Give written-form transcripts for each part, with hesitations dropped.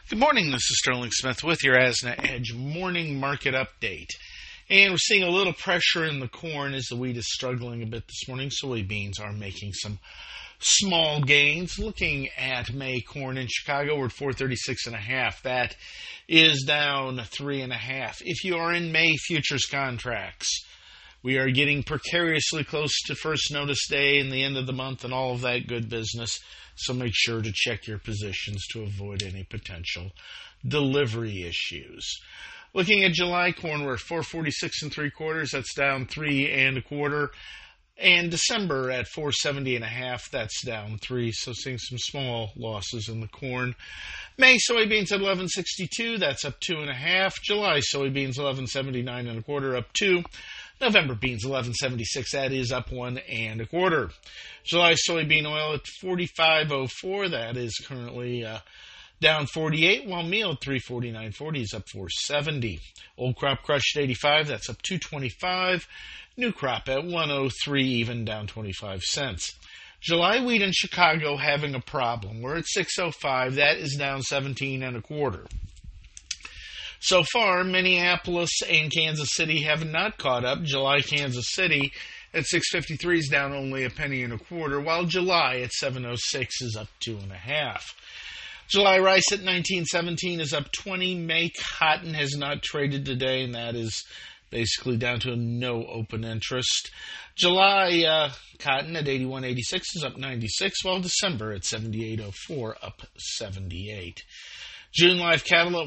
Good morning, this is Sterling Smith with your Asna Edge morning market update. And we're seeing a little pressure in the corn as the wheat is struggling a bit this morning. Soybeans are making some small gains. Looking at May corn in Chicago, we're at 436.5. That is down 3.5. If you are in May futures contracts, we are getting precariously close to first notice day and the end of the month and all of that good business. So make sure to check your positions to avoid any potential delivery issues. Looking at July corn, we're at 446.75. That's down 3.25. And December at 470.5. That's down 3. So seeing some small losses in the corn. May soybeans at 11.62. That's up 2.5. July soybeans 11.79.25. Up 2. November beans 11.76, that is up 1.25. July soybean oil at 45.04, that is currently down 48, while meal at 349.40 is up 4.70. Old crop crushed 85, that's up 2.25. New crop at 103, even down 25 cents. July wheat in Chicago having a problem. We're at 6.05, that is down 17.25. So far, Minneapolis and Kansas City have not caught up. July Kansas City at 6.53 is down only $0.0125, while July at 7.06 is up 2.5. July rice at 19.17 is up 20. May cotton has not traded today, and that is basically down to a no open interest. July cotton at 81.86 is up 96, while December at 78.04 up 78. June live cattle at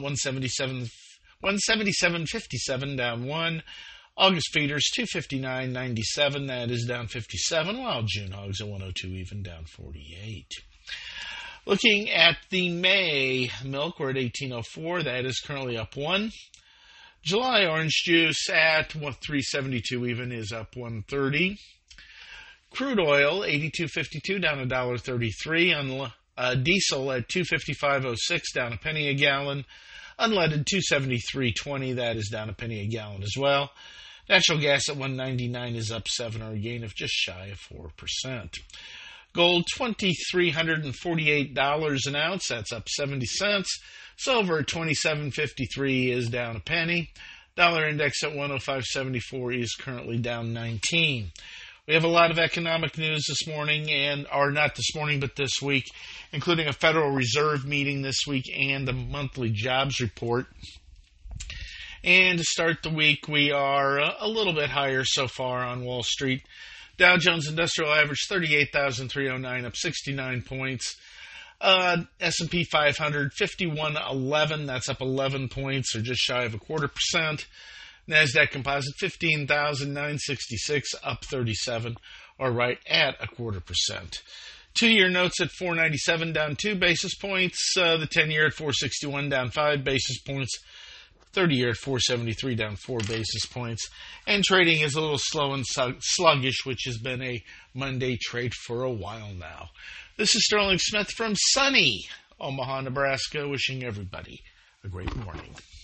177.57 down 1. August feeders 259.97, that is down 57, while June hogs at 102 even down 48. Looking at the May milk, we're at 18.04, that is currently up 1. July orange juice at 372 even is up 130. Crude oil 82.52 down $1.33. Diesel at 255.06 down a penny a gallon. Unleaded 273.20, that is down a penny a gallon as well. Natural gas at 199 is up 7, or a gain of just shy of 4%. Gold $2,348 an ounce, that's up 70 cents. Silver at 27.53 is down a penny. Dollar index at 105.74 is currently down 19. We have a lot of economic news this morning, or not this morning, but this week, including a Federal Reserve meeting this week and the monthly jobs report. And to start the week, we are a little bit higher so far on Wall Street. Dow Jones Industrial Average 38,309, up 69 points. S&P 500 5111, that's up 11 points, or just shy of 0.25%. NASDAQ Composite 15,966, up 37, or right at 0.25%. 2-year notes at 497, down 2 basis points. The 10-year at 461, down 5 basis points. 30-year at 473, down 4 basis points. And trading is a little slow and sluggish, which has been a Monday trade for a while now. This is Sterling Smith from sunny Omaha, Nebraska, wishing everybody a great morning.